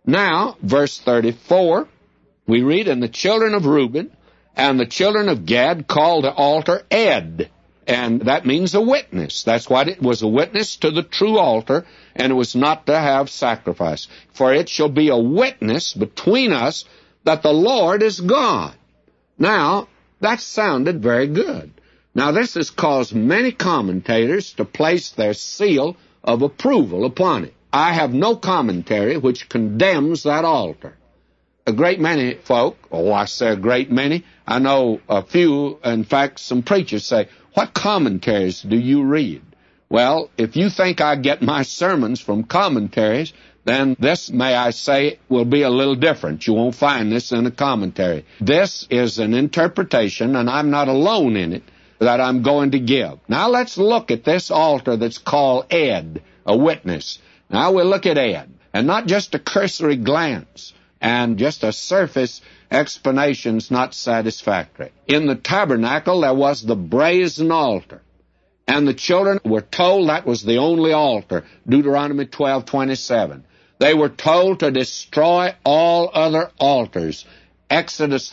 Now, verse 34, we read, "And the children of Reuben and the children of Gad called the altar Ed." And that means a witness. That's what it was, a witness to the true altar, and it was not to have sacrifice. "For it shall be a witness between us that the Lord is God." Now, that sounded very good. Now, this has caused many commentators to place their seal of approval upon it. I have no commentary which condemns that altar. A great many folk, I say a great many, I know a few, in fact, some preachers say, "What commentaries do you read?" Well, if you think I get my sermons from commentaries, then this, may I say, will be a little different. You won't find this in a commentary. This is an interpretation, and I'm not alone in it, that I'm going to give. Now let's look at this altar that's called Ed, a witness. Now we'll look at Ed, and not just a cursory glance, and just a surface explanation's not satisfactory. In the tabernacle there was the brazen altar, and the children were told that was the only altar, Deuteronomy 12:27. They were told to destroy all other altars, Exodus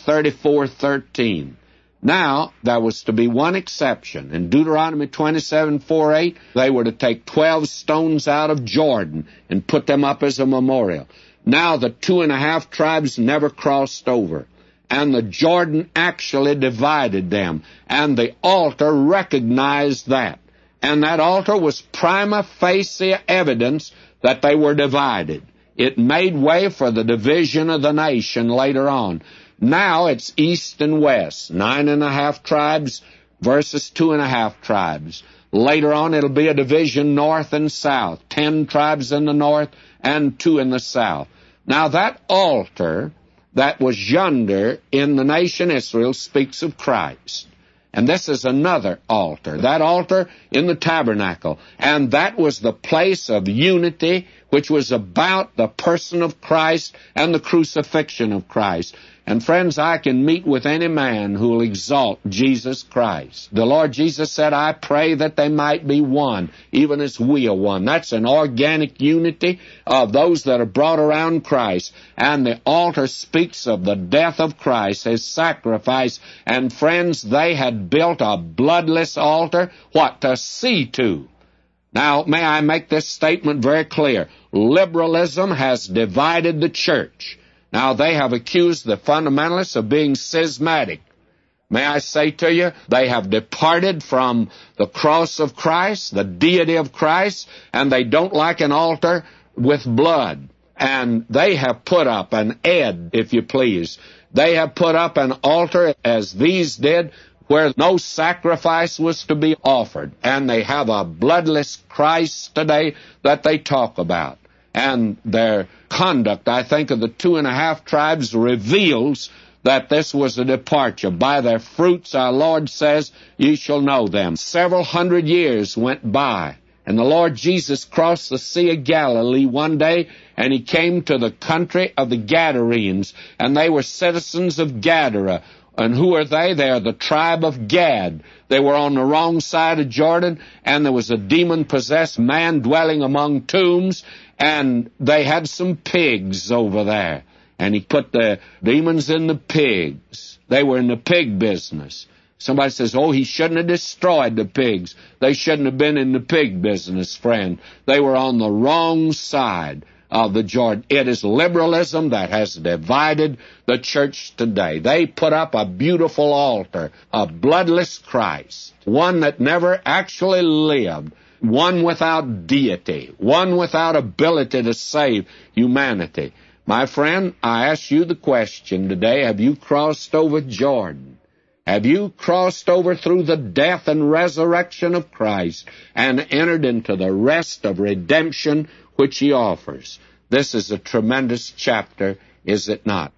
34:13. Now, there was to be one exception. In Deuteronomy 27:4-8, they were to take 12 stones out of Jordan and put them up as a memorial. Now, the 2.5 tribes never crossed over, and the Jordan actually divided them, and the altar recognized that. And that altar was prima facie evidence that they were divided. It made way for the division of the nation later on. Now it's east and west, 9.5 tribes versus 2.5 tribes. Later on it'll be a division north and south, 10 tribes in the north and 2 in the south. Now that altar that was yonder in the nation Israel speaks of Christ. And this is another altar, that altar in the tabernacle. And that was the place of unity, which was about the person of Christ and the crucifixion of Christ. And friends, I can meet with any man who will exalt Jesus Christ. The Lord Jesus said, "I pray that they might be one, even as we are one." That's an organic unity of those that are brought around Christ. And the altar speaks of the death of Christ, His sacrifice. And friends, they had built a bloodless altar, what, to see to. Now, may I make this statement very clear. Liberalism has divided the church. Now, they have accused the fundamentalists of being schismatic. May I say to you, they have departed from the cross of Christ, the deity of Christ, and they don't like an altar with blood. And they have put up an Ed, if you please. They have put up an altar, as these did, where no sacrifice was to be offered. And they have a bloodless Christ today that they talk about. And their conduct, I think, of the 2.5 tribes reveals that this was a departure. By their fruits, our Lord says, ye shall know them. Several hundred years went by, and the Lord Jesus crossed the Sea of Galilee one day, and He came to the country of the Gadarenes, and they were citizens of Gadara. And who are they? They are the tribe of Gad. They were on the wrong side of Jordan, and there was a demon-possessed man dwelling among tombs, and they had some pigs over there. And He put the demons in the pigs. They were in the pig business. Somebody says, "Oh, He shouldn't have destroyed the pigs." They shouldn't have been in the pig business, friend. They were on the wrong side of the Jordan. It is liberalism that has divided the church today. They put up a beautiful altar, a bloodless Christ, one that never actually lived, one without deity, one without ability to save humanity. My friend, I ask you the question today, have you crossed over Jordan? Have you crossed over through the death and resurrection of Christ and entered into the rest of redemption which He offers? This is a tremendous chapter, is it not?